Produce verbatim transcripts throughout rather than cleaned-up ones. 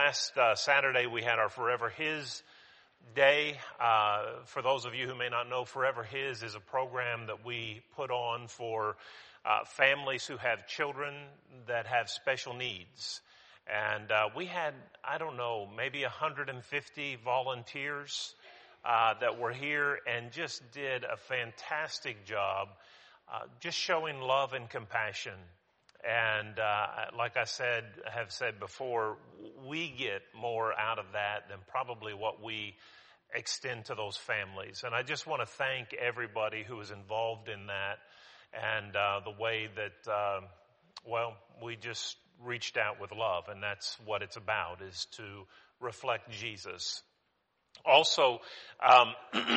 last uh, Saturday we had our Forever His Day. Uh, for those of you who may not know, Forever His is a program that we put on for uh, families who have children that have special needs. And uh, we had, I don't know, maybe one hundred fifty volunteers uh, that were here and just did a fantastic job uh, just showing love and compassion. And uh, like I said, have said before, we get more out of that than probably what we extend to those families. And I just want to thank everybody who was involved in that and uh, the way that, uh, well, we just reached out with love. And that's what it's about, is to reflect Jesus. Also, um,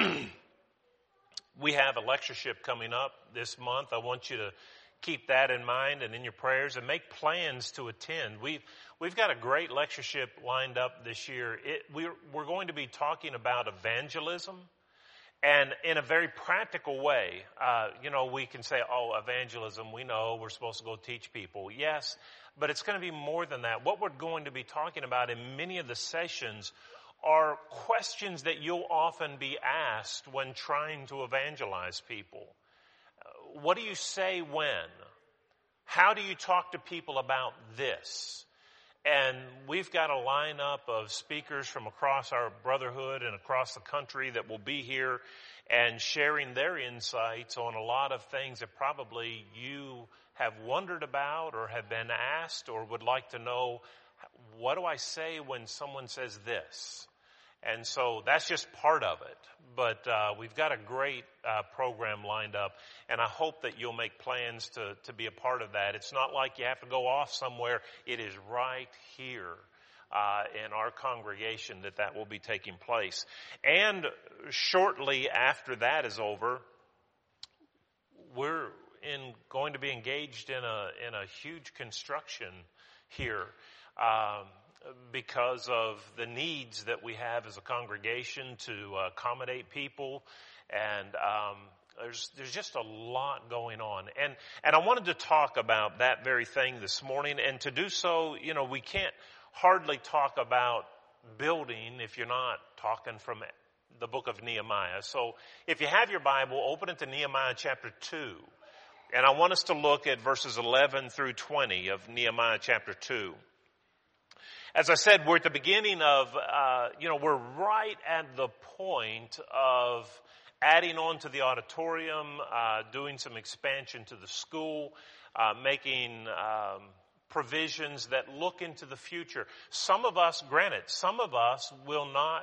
we have a lectureship coming up this month. I want you to keep that in mind and in your prayers and make plans to attend. We've, we've got a great lectureship lined up this year. It, we're, we're going to be talking about evangelism, and in a very practical way. Uh, you know, we can say, oh, evangelism, we know we're supposed to go teach people. Yes, but it's going to be more than that. What we're going to be talking about in many of the sessions are questions that you'll often be asked when trying to evangelize people. What do you say when? How do you talk to people about this? And we've got a lineup of speakers from across our brotherhood and across the country that will be here and sharing their insights on a lot of things that probably you have wondered about or have been asked or would like to know. What do I say when someone says this? And so that's just part of it. But uh, we've got a great uh, program lined up, and I hope that you'll make plans to, to be a part of that. It's not like you have to go off somewhere. It is right here uh, in our congregation that that will be taking place. And shortly after that is over, we're in going to be engaged in a in a huge construction here. Um, because of the needs that we have as a congregation to uh, accommodate people. And um, there's there's just a lot going on. And and I wanted to talk about that very thing this morning. And to do so, you know, we can't hardly talk about building if you're not talking from the book of Nehemiah. So if you have your Bible, open it to Nehemiah chapter two. And I want us to look at verses eleven through twenty of Nehemiah chapter two. As I said, we're at the beginning of, uh, you know, we're right at the point of adding on to the auditorium, uh, doing some expansion to the school, uh, making um, provisions that look into the future. Some of us, granted, some of us will not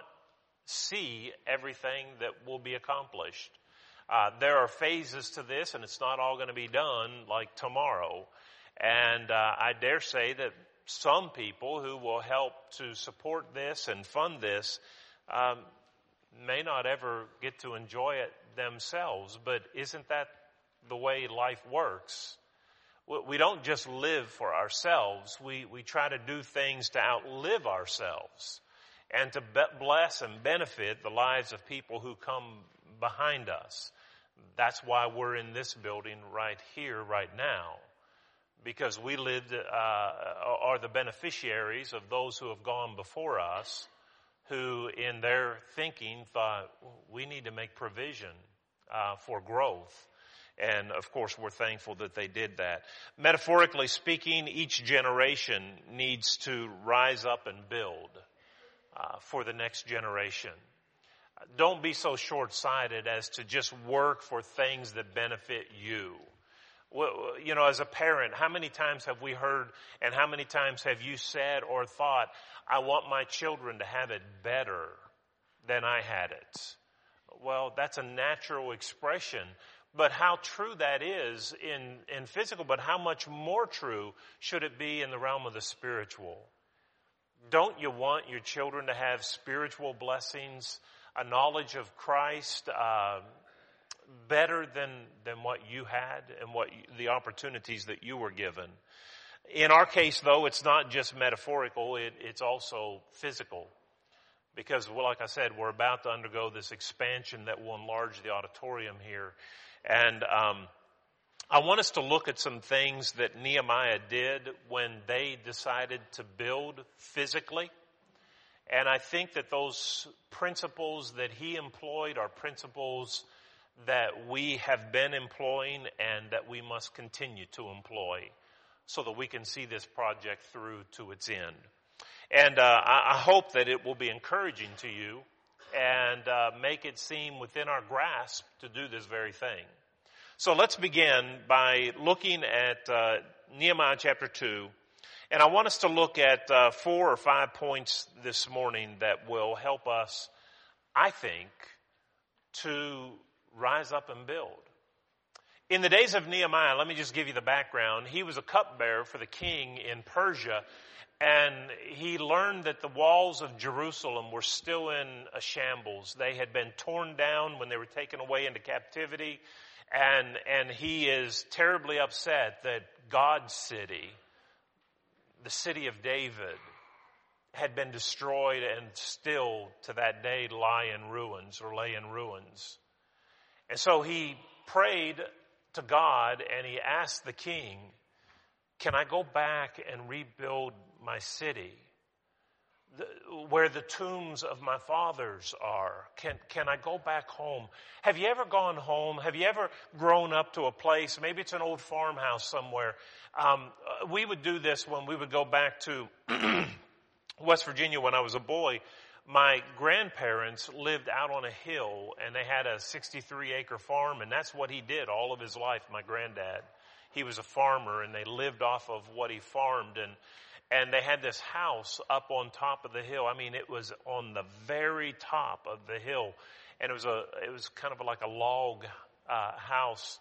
see everything that will be accomplished. Uh, there are phases to this, and it's not all going to be done like tomorrow. And uh, I dare say that some people who will help to support this and fund this um, may not ever get to enjoy it themselves. But isn't that the way life works? We don't just live for ourselves. We, we try to do things to outlive ourselves and to be- bless and benefit the lives of people who come behind us. That's why we're in this building right here, right now. Because we lived, uh, are the beneficiaries of those who have gone before us, who in their thinking thought, we need to make provision uh, for growth. And of course, we're thankful that they did that. Metaphorically speaking, each generation needs to rise up and build uh, for the next generation. Don't be so short-sighted as to just work for things that benefit you. Well, you know, as a parent, how many times have we heard and how many times have you said or thought, I want my children to have it better than I had it? Well, that's a natural expression. But how true that is in, in physical, but how much more true should it be in the realm of the spiritual? Don't you want your children to have spiritual blessings, a knowledge of Christ, uh, better than, than what you had and what you, the opportunities that you were given? In our case, though, it's not just metaphorical, it, it's also physical. Because, well, like I said, we're about to undergo this expansion that will enlarge the auditorium here. And um, I want us to look at some things that Nehemiah did when they decided to build physically. And I think that those principles that he employed are principles that we have been employing and that we must continue to employ so that we can see this project through to its end. And uh, I, I hope that it will be encouraging to you and uh, make it seem within our grasp to do this very thing. So let's begin by looking at uh, Nehemiah chapter two. And I want us to look at uh, four or five points this morning that will help us, I think, to rise up and build. In the days of Nehemiah, let me just give you the background. He was a cupbearer for the king in Persia, and he learned that the walls of Jerusalem were still in a shambles. They had been torn down when they were taken away into captivity, and, and he is terribly upset that God's city, the city of David, had been destroyed and still to that day lie in ruins or lay in ruins. And so he prayed to God and he asked the king, can I go back and rebuild my city the, where the tombs of my fathers are? Can, can I go back home? Have you ever gone home? Have you ever grown up to a place? Maybe it's an old farmhouse somewhere. Um, we would do this when we would go back to West Virginia when I was a boy. My grandparents lived out on a hill, and they had a sixty-three acre farm, and that's what he did all of his life, my granddad. He was a farmer, and they lived off of what he farmed, and and they had this house up on top of the hill. I mean, it was on the very top of the hill, and it was a it was kind of like a log uh, house.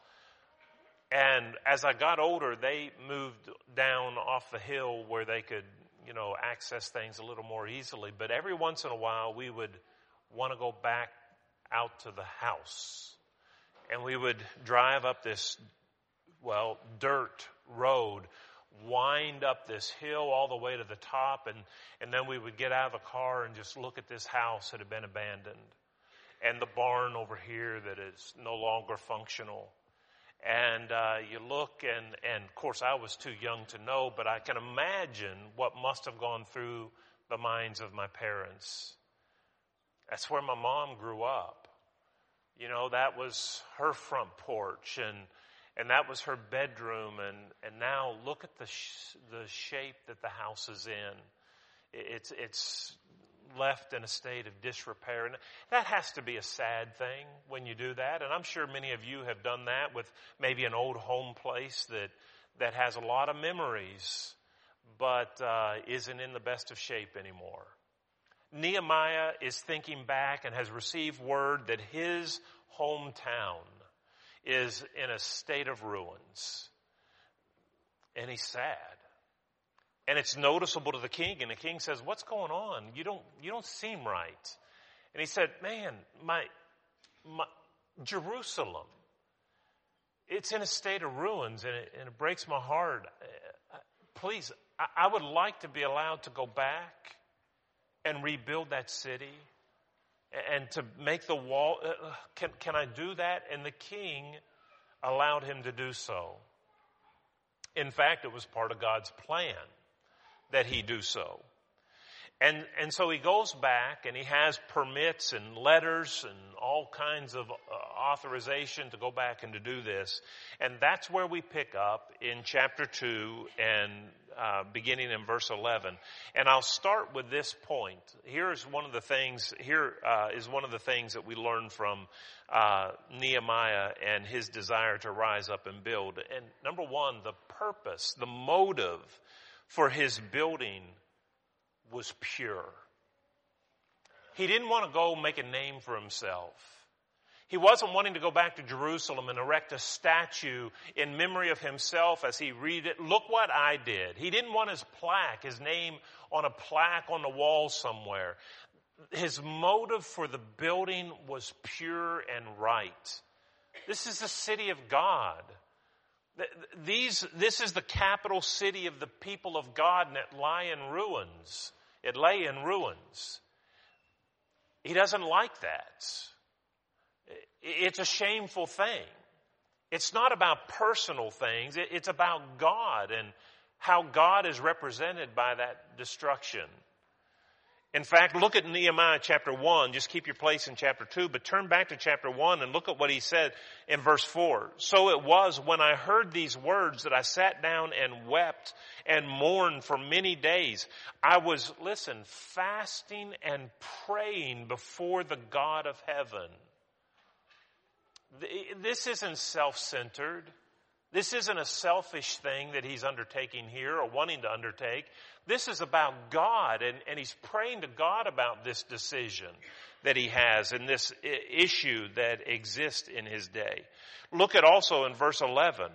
And as I got older, they moved down off the hill where they could, you know, access things a little more easily. But every once in a while, we would want to go back out to the house. And we would drive up this, well, dirt road, wind up this hill all the way to the top, and, and then we would get out of the car and just look at this house that had been abandoned. And the barn over here that is no longer functional. And uh, you look, and, and of course I was too young to know, but I can imagine what must have gone through the minds of my parents. That's where my mom grew up. You know, that was her front porch, and and that was her bedroom, and, and now look at the sh- the shape that the house is in. It's it's left in a state of disrepair. And that has to be a sad thing when you do that. And I'm sure many of you have done that with maybe an old home place that, that has a lot of memories, but uh, isn't in the best of shape anymore. Nehemiah is thinking back and has received word that his hometown is in a state of ruins. And he's sad. And it's noticeable to the king, and the king says, what's going on? You don't, you don't seem right. And he said, man, my, my, Jerusalem, it's in a state of ruins, and it, and it breaks my heart. Please, I, I would like to be allowed to go back and rebuild that city and to make the wall. Uh, can, can I do that? And the king allowed him to do so. In fact, it was part of God's plan that he do so. And and so he goes back and he has permits and letters and all kinds of uh, authorization to go back and to do this. And that's where we pick up in chapter two and uh, beginning in verse eleven. And I'll start with this point. Here is one of the things, here uh, is one of the things that we learn from uh, Nehemiah and his desire to rise up and build. And number one, the purpose, the motive for his building was pure. He didn't want to go make a name for himself. He wasn't wanting to go back to Jerusalem and erect a statue in memory of himself as he read it. Look what I did. He didn't want his plaque, his name on a plaque on the wall somewhere. His motive for the building was pure and right. This is the city of God. These, this is the capital city of the people of God, and it lie in ruins. It lay in ruins. He doesn't like that. It's a shameful thing. It's not about personal things. It's about God and how God is represented by that destruction. In fact, look at Nehemiah chapter one. Just keep your place in chapter two, but turn back to chapter one and look at what he said in verse four. So it was when I heard these words that I sat down and wept and mourned for many days. I was, listen, fasting and praying before the God of heaven. This isn't self-centered. This isn't a selfish thing that he's undertaking here or wanting to undertake. This is about God, and, and he's praying to God about this decision that he has and this I- issue that exists in his day. Look at also in verse eleven.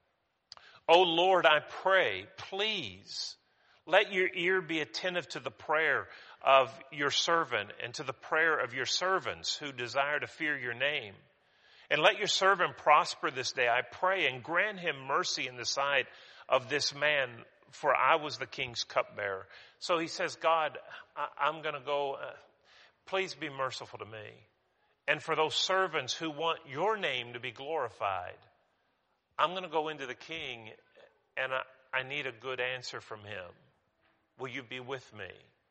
O Lord, I pray, please, let your ear be attentive to the prayer of your servant and to the prayer of your servants who desire to fear your name. And let your servant prosper this day, I pray, and grant him mercy in the sight of this man, for I was the king's cupbearer. So he says, God, I, I'm going to go. Uh, please be merciful to me. And for those servants who want your name to be glorified, I'm going to go into the king, and I, I need a good answer from him. Will you be with me?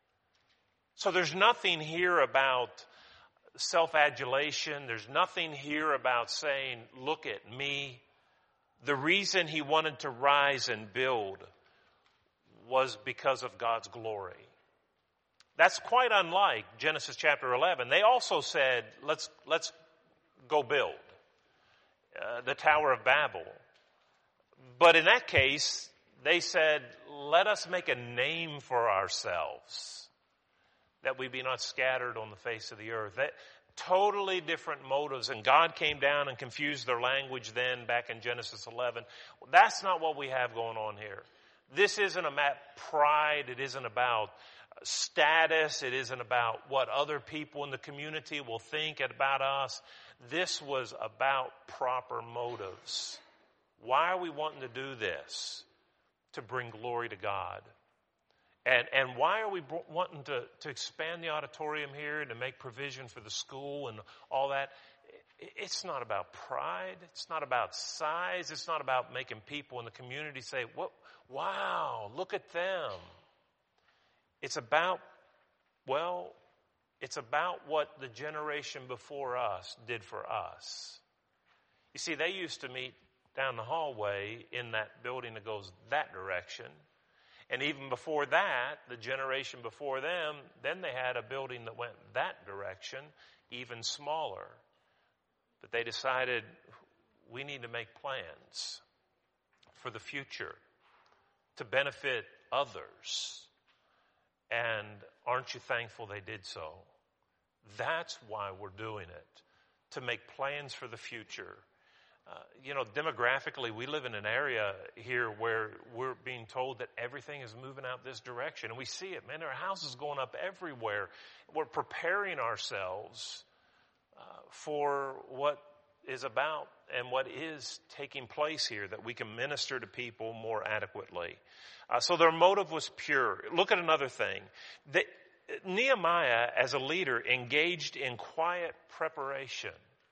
So there's nothing here about self-adulation. There's nothing here about saying, look at me. The reason he wanted to rise and build was because of God's glory. That's quite unlike Genesis chapter eleven. They also said, let's, let's go build uh, the Tower of Babel. But in that case, they said, let us make a name for ourselves, that we be not scattered on the face of the earth. That totally different motives. And God came down and confused their language then back in Genesis eleven. Well, that's not what we have going on here. This isn't about pride. It isn't about status. It isn't about what other people in the community will think about us. This was about proper motives. Why are we wanting to do this? To bring glory to God. And and why are we wanting to, to expand the auditorium here and to make provision for the school and all that? It's not about pride. It's not about size. It's not about making people in the community say, "What? Wow, look at them." It's about, well, it's about what the generation before us did for us. You see, they used to meet down the hallway in that building that goes that direction. And even before that, the generation before them, then they had a building that went that direction, even smaller. But they decided, we need to make plans for the future to benefit others. And aren't you thankful they did so? That's why we're doing it, to make plans for the future. Uh, you know, demographically, we live in an area here where we're being told that everything is moving out this direction. And we see it, man. There are houses going up everywhere. We're preparing ourselves uh, for what is about and what is taking place here, that we can minister to people more adequately. Uh, so their motive was pure. Look at another thing. They, Nehemiah, as a leader, engaged in quiet preparation.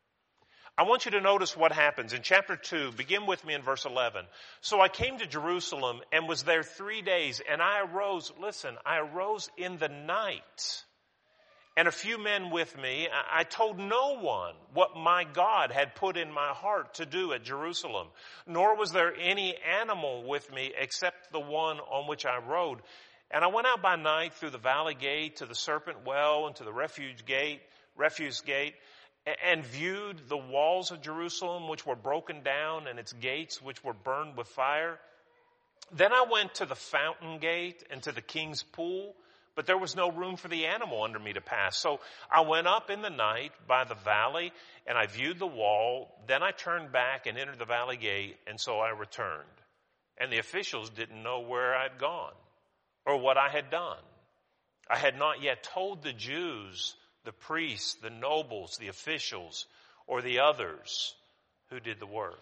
I want you to notice what happens. In chapter two, begin with me in verse eleven. So I came to Jerusalem and was there three days, and I arose, listen, I arose in the night, and a few men with me. I told no one what my God had put in my heart to do at Jerusalem, nor was there any animal with me except the one on which I rode. And I went out by night through the valley gate to the serpent well and to the refuge gate, refuse gate, and viewed the walls of Jerusalem, which were broken down, and its gates, which were burned with fire. Then I went to the fountain gate and to the king's pool, but there was no room for the animal under me to pass. So I went up in the night by the valley, and I viewed the wall. Then I turned back and entered the valley gate, and so I returned. And the officials didn't know where I'd gone or what I had done. I had not yet told the Jews, the priests, the nobles, the officials, or the others who did the work.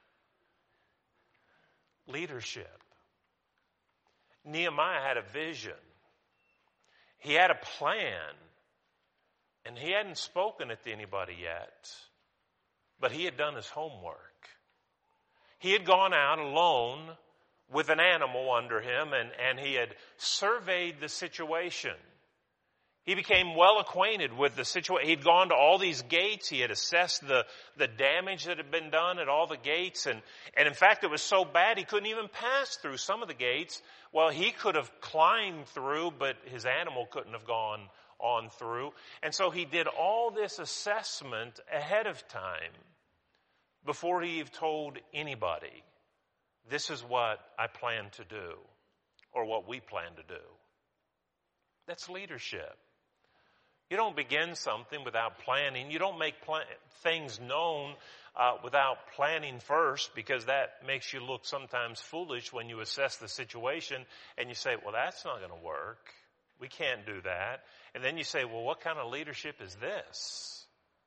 Leadership. Nehemiah had a vision. He had a plan, and he hadn't spoken it to anybody yet, but he had done his homework. He had gone out alone with an animal under him, and, and he had surveyed the situation. He became well acquainted with the situation. He'd gone to all these gates. He had assessed the, the damage that had been done at all the gates. And, and in fact, it was so bad he couldn't even pass through some of the gates. Well, he could have climbed through, but his animal couldn't have gone on through. And so he did all this assessment ahead of time before he even told anybody, this is what I plan to do, or what we plan to do. That's leadership. You don't begin something without planning. You don't make plan- things known uh, without planning first, because that makes you look sometimes foolish when you assess the situation and you say, well, that's not going to work. We can't do that. And then you say, well, what kind of leadership is this?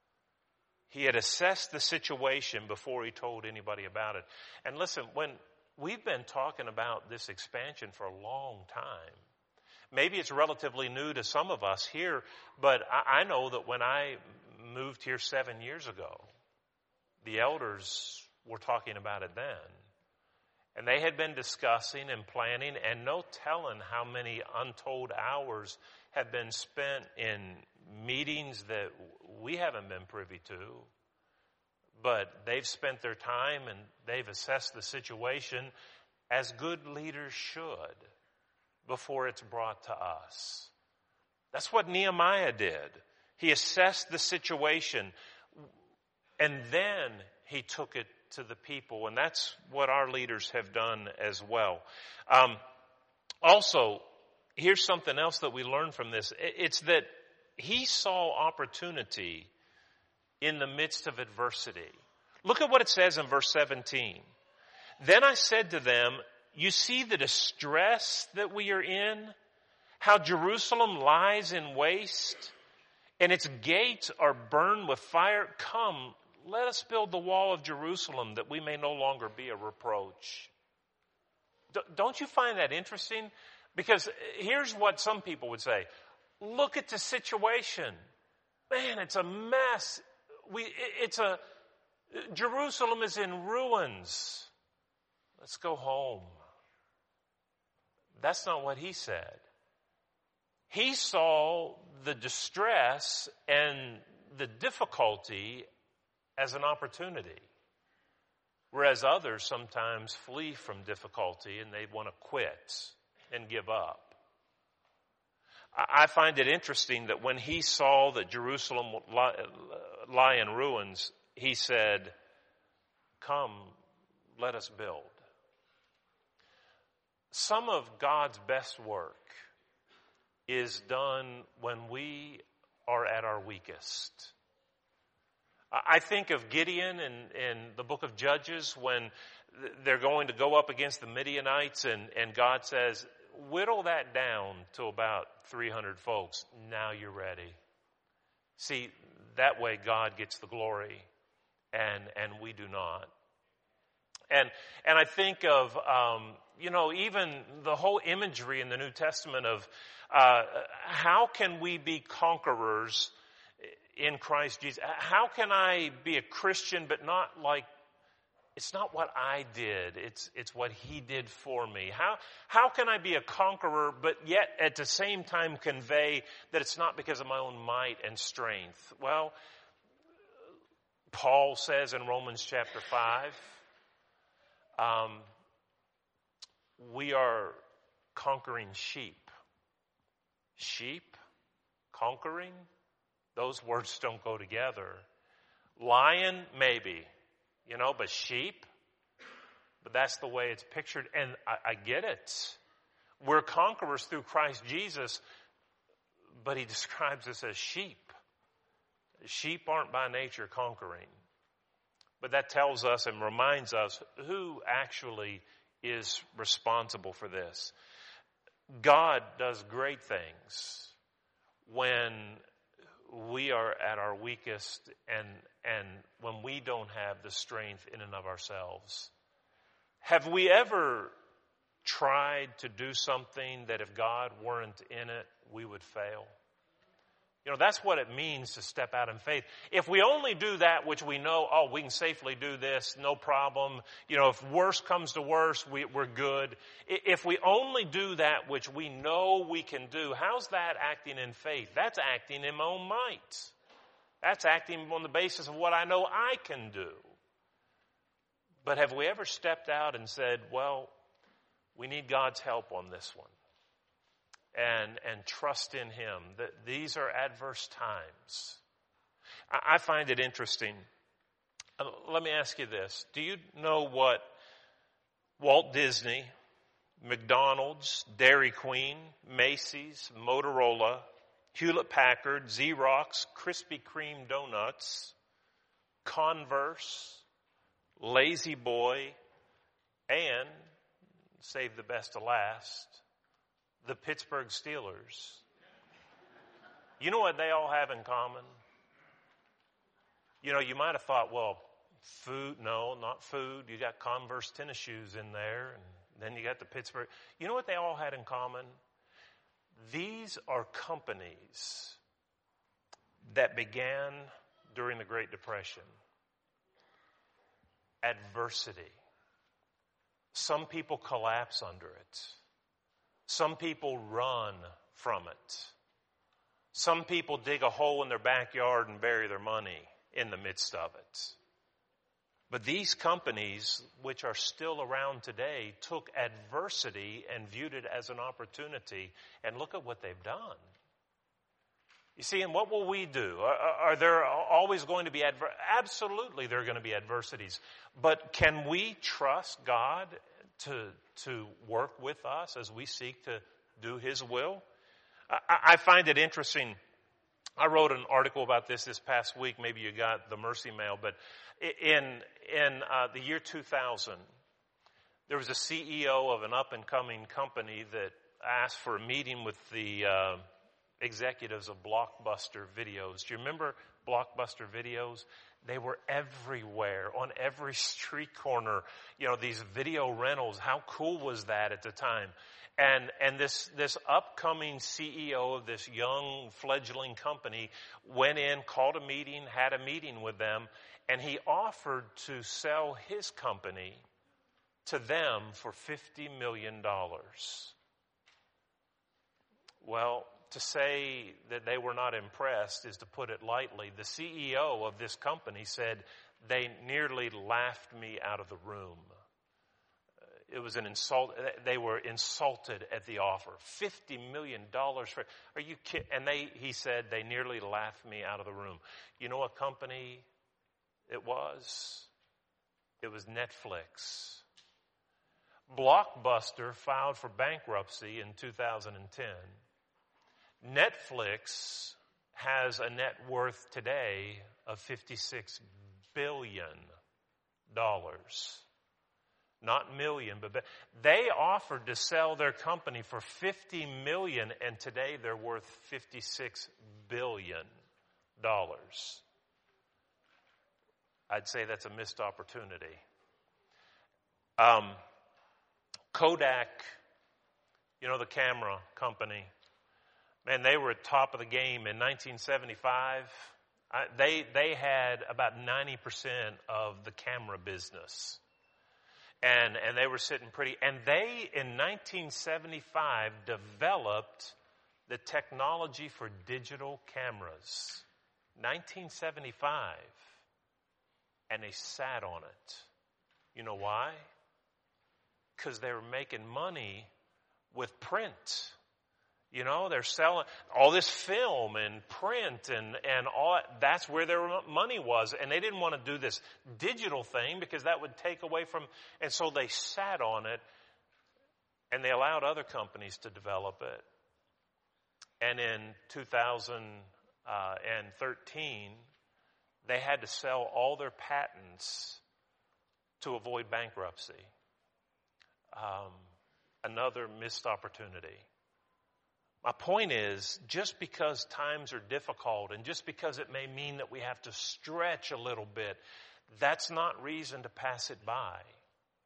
He had assessed the situation before he told anybody about it. And listen, when we've been talking about this expansion for a long time, maybe it's relatively new to some of us here, but I, I know that when I moved here seven years ago, the elders were talking about it then. And they had been discussing and planning, and no telling how many untold hours have been spent in meetings that we haven't been privy to. But they've spent their time and they've assessed the situation as good leaders should before it's brought to us. That's what Nehemiah did. He assessed the situation and then he took it to the people. And that's what our leaders have done as well. Um, also, here's something else that we learn from this. It's that he saw opportunity in the midst of adversity. Look at what it says in verse seventeen. Then I said to them, you see the distress that we are in, how Jerusalem lies in waste, and its gates are burned with fire. Come, let us build the wall of Jerusalem that we may no longer be a reproach. D- don't you find that interesting? Because here's what some people would say. Look at the situation. Man, it's a mess. We, it's a, Jerusalem is in ruins. Let's go home. That's not what he said. He saw the distress and the difficulty as an opportunity, whereas others sometimes flee from difficulty and they want to quit and give up. I find it interesting that when he saw that Jerusalem would lie, lie in ruins, he said, come, let us build. Some of God's best work is done when we are at our weakest. I think of Gideon in, in the book of Judges when they're going to go up against the Midianites and, and God says, whittle that down to about three hundred folks. Now you're ready. See, that way God gets the glory and, and we do not. And, and I think of, um, you know, even the whole imagery in the New Testament of uh, how can we be conquerors in Christ Jesus? How can I be a Christian but not like, it's not what I did, it's it's what he did for me. How how can I be a conqueror but yet at the same time convey that it's not because of my own might and strength? Well, Paul says in Romans chapter five, um, we are conquering sheep. Sheep, conquering, those words don't go together. Lion, maybe. You know, but sheep, but that's the way it's pictured. And I, I get it. We're conquerors through Christ Jesus, but he describes us as sheep. Sheep aren't by nature conquering. But that tells us and reminds us who actually is responsible for this. God does great things when we are at our weakest and and when we don't have the strength in and of ourselves. Have we ever tried to do something that if God weren't in it, we would fail? You know, that's what it means to step out in faith. If we only do that which we know, oh, we can safely do this, no problem. You know, if worse comes to worse, we, we're good. If we only do that which we know we can do, how's that acting in faith? That's acting in my own might. That's acting on the basis of what I know I can do. But have we ever stepped out and said, well, we need God's help on this one? And, and trust in Him. That these are adverse times. I, I find it interesting. Uh, let me ask you this. Do you know what Walt Disney, McDonald's, Dairy Queen, Macy's, Motorola, Hewlett-Packard, Xerox, Krispy Kreme Donuts, Converse, Lazy Boy, and, save the best to last, the Pittsburgh Steelers. You know what they all have in common? You know, you might have thought, well, food, no, not food. You got Converse tennis shoes in there, and then you got the Pittsburgh. You know what they all had in common? These are companies that began during the Great Depression. Adversity. Some people collapse under it. Some people run from it. Some people dig a hole in their backyard and bury their money in the midst of it. But these companies, which are still around today, took adversity and viewed it as an opportunity. And look at what they've done. You see, and what will we do? Are, are there always going to be adver- Absolutely, there are going to be adversities. But can we trust God to to work with us as we seek to do His will? I, I find it interesting. I wrote an article about this this past week. Maybe you got the Mercy Mail, but in in uh, the year two thousand, there was a C E O of an up-and-coming company that asked for a meeting with the uh, executives of Blockbuster Videos. Do you remember Blockbuster Videos? They were everywhere, on every street corner. You know, these video rentals. How cool was that at the time? And and this this upcoming C E O of this young fledgling company went in, called a meeting, had a meeting with them, and he offered to sell his company to them for fifty million dollars. Well, to say that they were not impressed is to put it lightly. The C E O of this company said, they nearly laughed me out of the room. It was an insult. They were insulted at the offer. fifty million dollars for, are you kidding? And they, he said, they nearly laughed me out of the room. You know what company it was? It was Netflix. Blockbuster filed for bankruptcy in two thousand ten. Netflix has a net worth today of fifty-six billion dollars. Not million, but they offered to sell their company for fifty million dollars, and today they're worth fifty-six billion dollars. I'd say that's a missed opportunity. Um, Kodak, you know, the camera company, man, they were at top of the game in nineteen seventy-five. I, they they had about ninety percent of the camera business. And and they were sitting pretty. And they, in nineteen seventy-five, developed the technology for digital cameras. nineteen seventy-five. And they sat on it. You know why? Because they were making money with print. You know, they're selling all this film and print and, and all. That's where their money was. And they didn't want to do this digital thing because that would take away from. And so they sat on it and they allowed other companies to develop it. And in two thousand thirteen, they had to sell all their patents to avoid bankruptcy. Um, another missed opportunity. My point is, just because times are difficult and just because it may mean that we have to stretch a little bit, that's not reason to pass it by.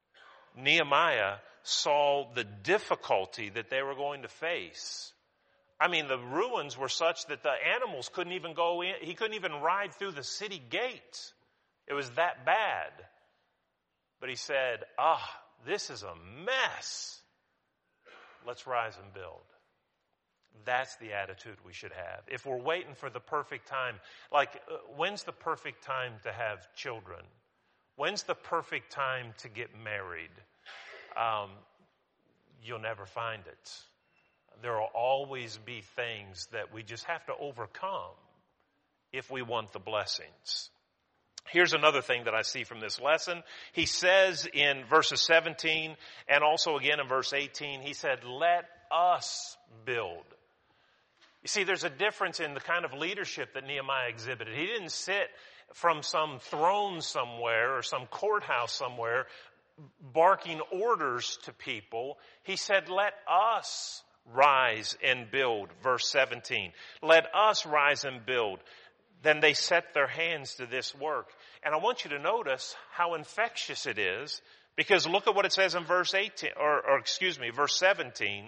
Nehemiah saw the difficulty that they were going to face. I mean, the ruins were such that the animals couldn't even go in. He couldn't even ride through the city gates. It was that bad. But he said, ah, this is a mess. Let's rise and build. That's the attitude we should have. If we're waiting for the perfect time, like uh, when's the perfect time to have children? When's the perfect time to get married? Um, you'll never find it. There will always be things that we just have to overcome if we want the blessings. Here's another thing that I see from this lesson. He says in verses seventeen and also again in verse eighteen, he said, let us build. You see, there's a difference in the kind of leadership that Nehemiah exhibited. He didn't sit from some throne somewhere or some courthouse somewhere barking orders to people. He said, let us rise and build. Verse seventeen. Let us rise and build. Then they set their hands to this work. And I want you to notice how infectious it is, because look at what it says in verse eighteen, or, or excuse me, verse seventeen.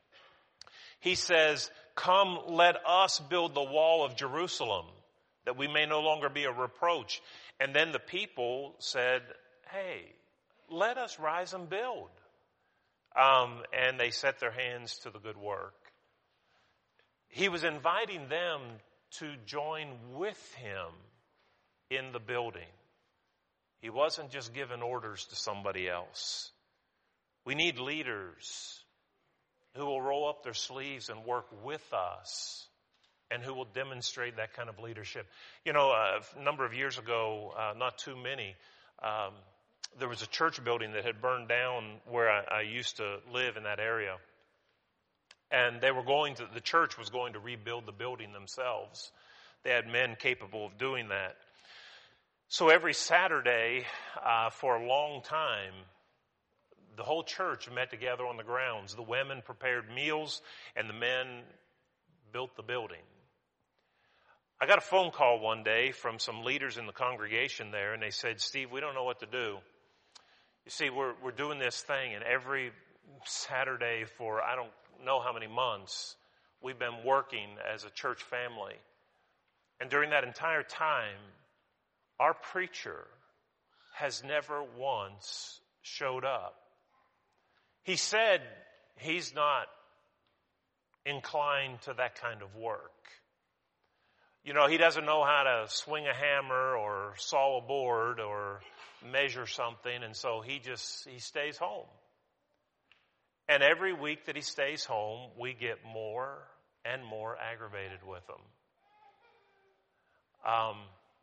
He says, come, let us build the wall of Jerusalem, that we may no longer be a reproach. And then the people said, hey, let us rise and build. Um, and they set their hands to the good work. He was inviting them to join with him in the building. He wasn't just giving orders to somebody else. We need leaders who will roll up their sleeves and work with us and who will demonstrate that kind of leadership. You know, a number of years ago, uh, not too many, um, there was a church building that had burned down where I, I used to live in that area. And they were going to, the church was going to rebuild the building themselves. They had men capable of doing that. So every Saturday, uh, for a long time, the whole church met together on the grounds. The women prepared meals and the men built the building. I got a phone call one day from some leaders in the congregation there, and they said, Steve, we don't know what to do. You see, we're, we're doing this thing, and every Saturday for I don't know how many months, we've been working as a church family. And during that entire time, our preacher has never once showed up. He said he's not inclined to that kind of work. You know, he doesn't know how to swing a hammer or saw a board or measure something, and so he just, he stays home. And every week that he stays home, we get more and more aggravated with him. Um,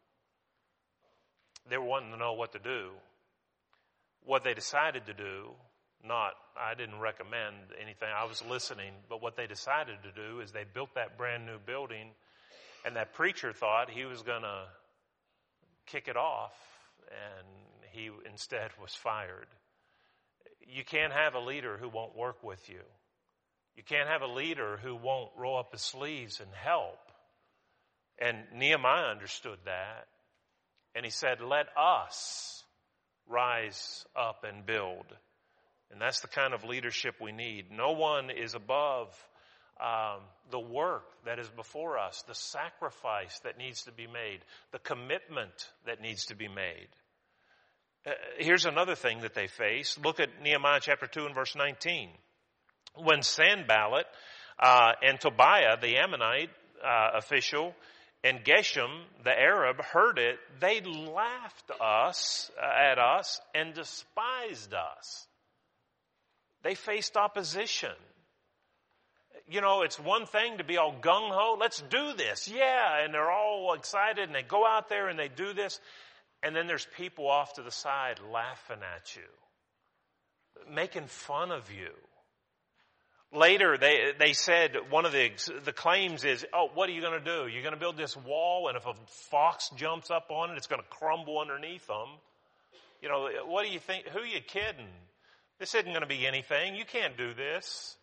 they were wanting to know what to do. What they decided to do, not, I didn't recommend anything, I was listening, but what they decided to do is they built that brand new building, and that preacher thought he was going to kick it off, and he instead was fired. You can't have a leader who won't work with you. You can't have a leader who won't roll up his sleeves and help. And Nehemiah understood that. And he said, let us rise up and build. And that's the kind of leadership we need. No one is above um, the work that is before us, the sacrifice that needs to be made, the commitment that needs to be made. Uh, here's another thing that they face. Look at Nehemiah chapter two and verse nineteen. When Sanballat uh, and Tobiah, the Ammonite uh, official, and Geshem, the Arab, heard it, they laughed us uh, at us and despised us. They faced opposition. You know, it's one thing to be all gung-ho. Let's do this. Yeah, and they're all excited, and they go out there and they do this. And then there's people off to the side laughing at you, making fun of you. Later, they they said, one of the the claims is, oh, what are you going to do? You're going to build this wall, and if a fox jumps up on it, it's going to crumble underneath them. You know, what do you think? Who are you kidding? This isn't going to be anything. You can't do this.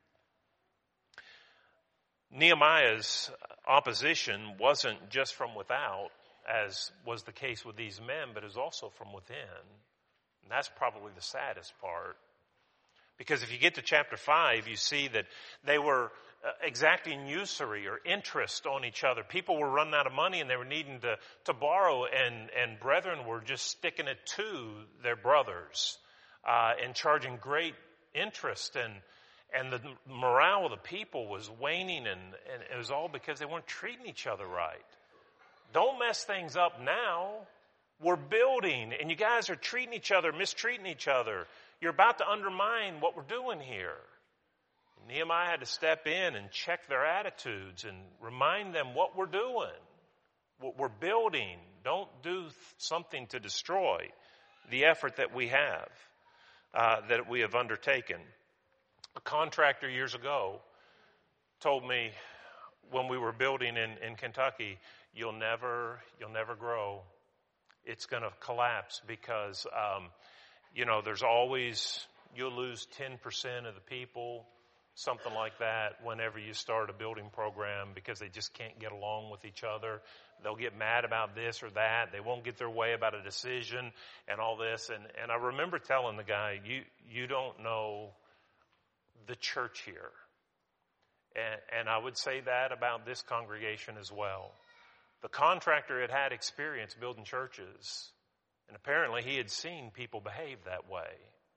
Nehemiah's opposition wasn't just from without, as was the case with these men, but it was also from within. And that's probably the saddest part. Because if you get to chapter five, you see that they were exacting usury or interest on each other. People were running out of money and they were needing to, to borrow, and, and brethren were just sticking it to their brothers uh, and charging great interest. And, and the morale of the people was waning, and, and it was all because they weren't treating each other right. Don't mess things up now. We're building, and you guys are treating each other, mistreating each other. You're about to undermine what we're doing here. Nehemiah had to step in and check their attitudes and remind them what we're doing, what we're building. Don't do something to destroy the effort that we have, uh, that we have undertaken. A contractor years ago told me when we were building in, in Kentucky, you'll never, you'll never grow. It's going to collapse because, um, you know, there's always, you'll lose ten percent of the people, something like that, whenever you start a building program, because they just can't get along with each other. They'll get mad about this or that. They won't get their way about a decision and all this. And, and I remember telling the guy, you, you don't know the church here. And, and I would say that about this congregation as well. The contractor had had experience building churches, and apparently he had seen people behave that way.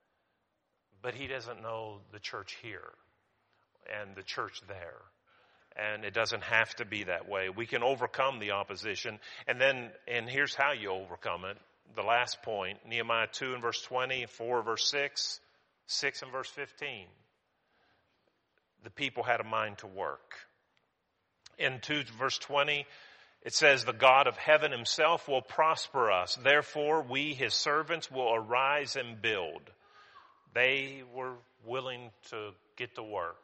But he doesn't know the church here and the church there. And it doesn't have to be that way. We can overcome the opposition. And then, and here's how you overcome it. The last point, Nehemiah two and verse twenty, four verse six, six and verse fifteen. The people had a mind to work. In two verse twenty, it says, the God of heaven himself will prosper us. Therefore, we, his servants, will arise and build. They were willing to get to work.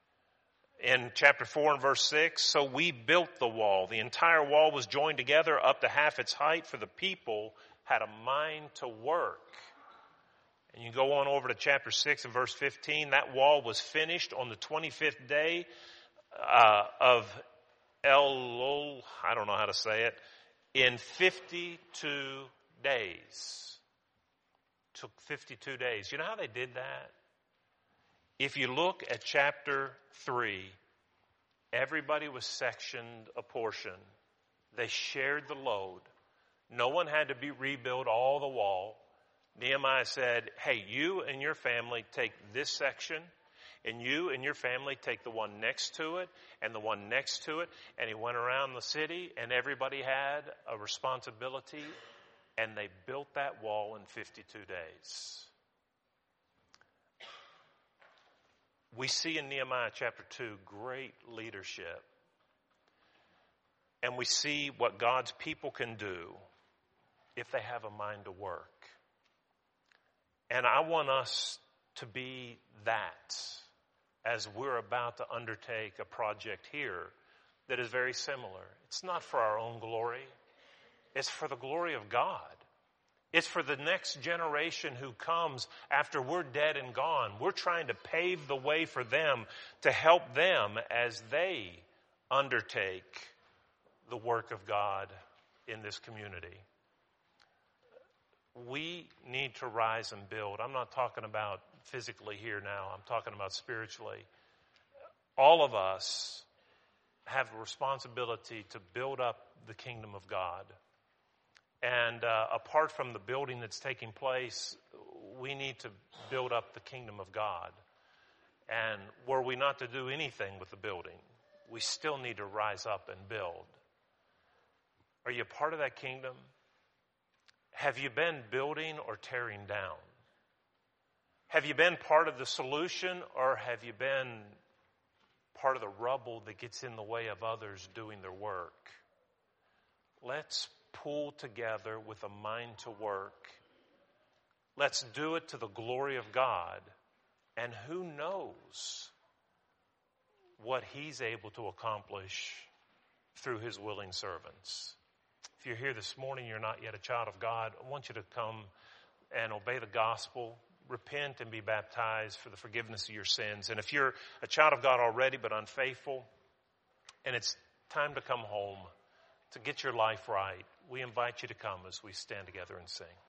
In chapter four and verse six, so we built the wall. The entire wall was joined together up to half its height, for the people had a mind to work. And you go on over to chapter six and verse fifteen. That wall was finished on the twenty-fifth day uh, of Elul, I don't know how to say it, in fifty-two days. Took fifty-two days. You know how they did that? If you look at chapter three, everybody was sectioned a portion. They shared the load. No one had to be rebuild all the wall. Nehemiah said, hey, you and your family take this section, and you and your family take the one next to it, and the one next to it. And he went around the city, and everybody had a responsibility, and they built that wall in fifty-two days. We see in Nehemiah chapter two great leadership. And we see what God's people can do if they have a mind to work. And I want us to be that as we're about to undertake a project here that is very similar. It's not for our own glory. It's for the glory of God. It's for the next generation who comes after we're dead and gone. We're trying to pave the way for them to help them as they undertake the work of God in this community. We need to rise and build. I'm not talking about physically here now. I'm talking about spiritually. All of us have a responsibility to build up the kingdom of God. And uh, apart from the building that's taking place, we need to build up the kingdom of God. And were we not to do anything with the building, we still need to rise up and build. Are you a part of that kingdom? Have you been building or tearing down? Have you been part of the solution, or have you been part of the rubble that gets in the way of others doing their work? Let's pull together with a mind to work. Let's do it to the glory of God. And who knows what he's able to accomplish through his willing servants. If you're here this morning, you're not yet a child of God, I want you to come and obey the gospel, repent and be baptized for the forgiveness of your sins. And if you're a child of God already but unfaithful, and it's time to come home, to get your life right, we invite you to come as we stand together and sing.